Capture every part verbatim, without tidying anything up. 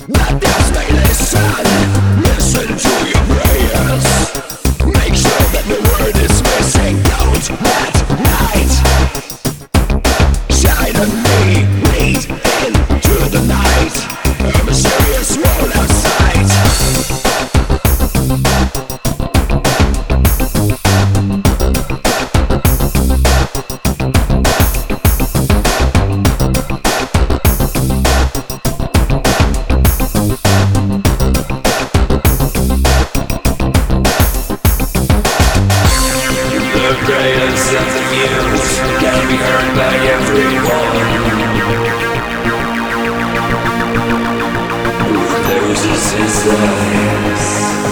Let us may listen, listen to your prayers. Make sure that the word is missing. Don't let light shine on me. Lead into the night, a mysterious world outside. The prayers of the muse can be heard by everyone who loses his eyes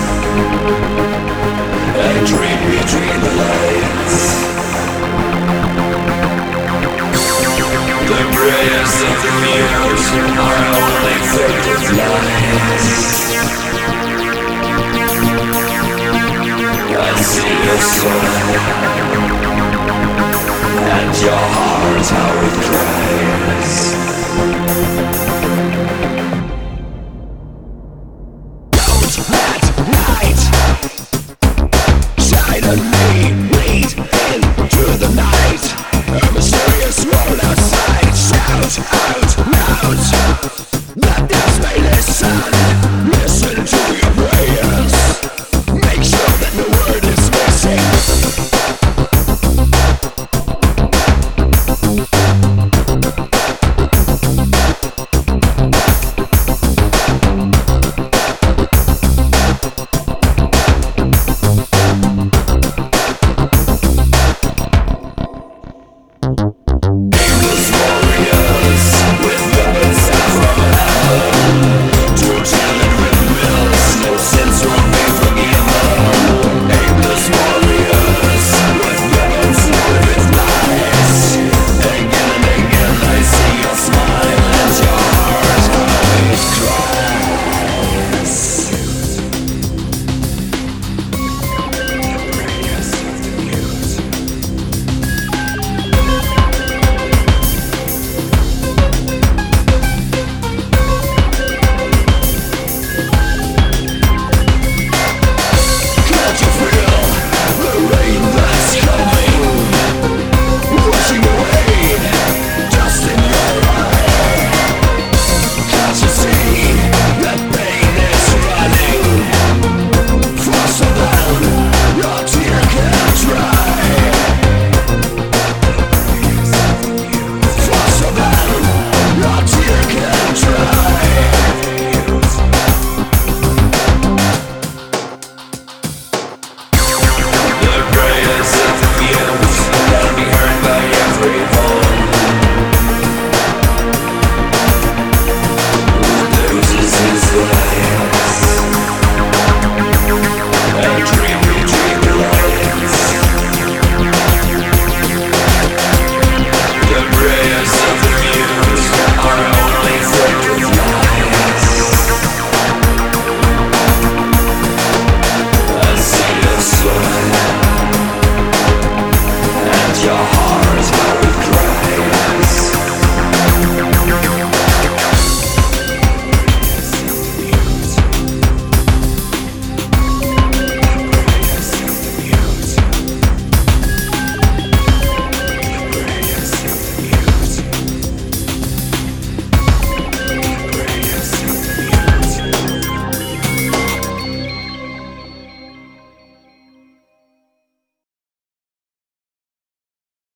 and dream between the lines. The prayers of the muse are only faded lies. I see your soul and your heart, how it cries. Don't let light shine on me. Lead into the night, a mysterious world outside. Shout out loud, let us may listen.